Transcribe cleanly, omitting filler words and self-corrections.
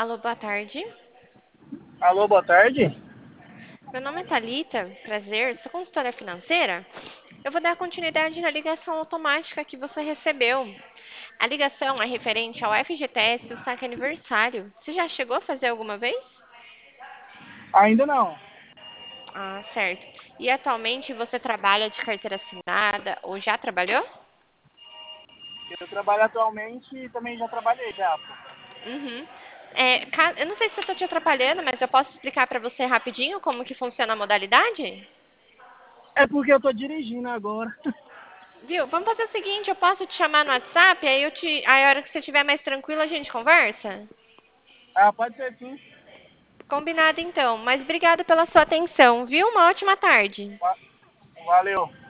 Alô, boa tarde. Alô, boa tarde. Meu nome é Thalita, prazer, sou consultora financeira. Eu vou dar continuidade na ligação automática que você recebeu. A ligação é referente ao FGTS e o saque aniversário. Você já chegou a fazer alguma vez? Ainda não. Ah, certo. E atualmente você trabalha de carteira assinada ou já trabalhou? Eu trabalho atualmente e também já trabalhei já. Uhum. Eu não sei se eu estou te atrapalhando, mas eu posso explicar para você rapidinho como que funciona a modalidade? É porque eu tô dirigindo agora. Viu? Vamos fazer o seguinte, eu posso te chamar no WhatsApp, aí a hora que você estiver mais tranquila a gente conversa? Ah, pode ser sim. Combinado então, mas obrigada pela sua atenção, viu? Uma ótima tarde. Valeu.